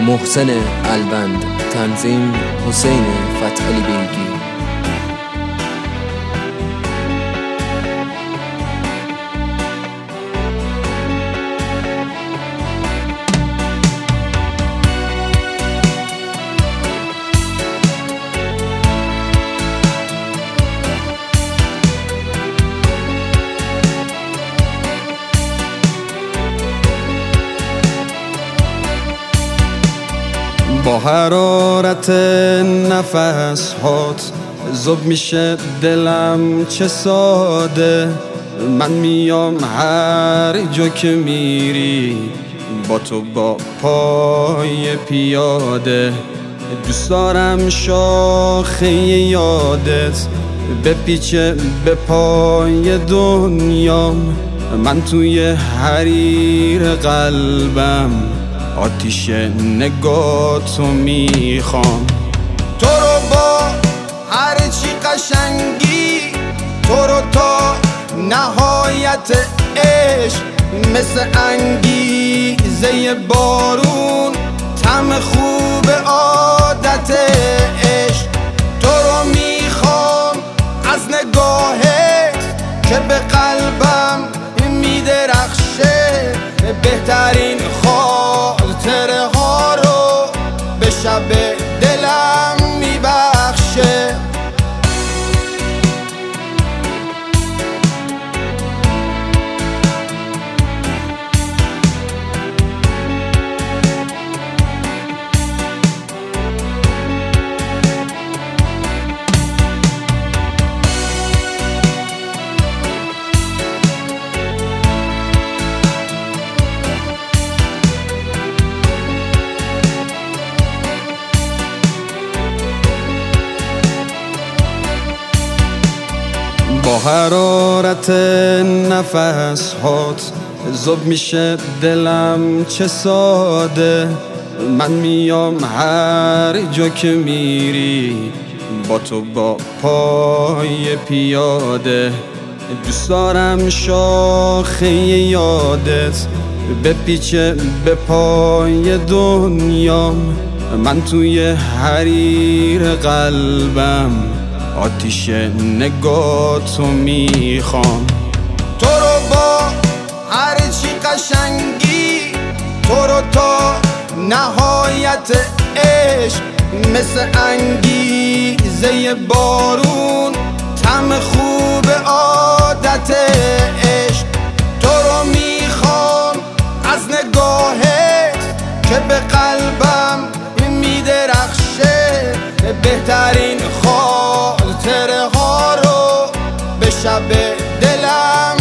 محسن البند، تنظیم حسین فتحعلی بیگی. با حرارت نفس هات زوب میشه دلم چه ساده. من میام هر جا که میری با تو با پای پیاده. دوست دارم شاخه یادت بپیچه به پای دنیام. من توی حریر قلبم آتیش نگاهتو میخوام. تو رو با هر چی قشنگی، تو رو تا نهایت عشق، مثل انگیزه بارون، طعم خوب عادت عشق. تو رو میخوام از نگاهت که به قلبم میدرخشه. بهترین خاطره ها رو به شب دلم میبخشه. با حرارت نفس هات زوب میشه دلم چه ساده. من میام هر جا که میری با تو با پای پیاده. دوست دارم شاخه یادت بپیچه به پای دنیام. من توی حریر قلبم آتیش نگاهتو میخوام. تو رو با هر چی قشنگی، تو رو تا نهایت عشق، مثل انگیزه بارون، طعم خوب عادت عشق. تو رو میخوام از نگاهت که به قلبم میدرخشه. بهترین خاطره ها رو به شب دلم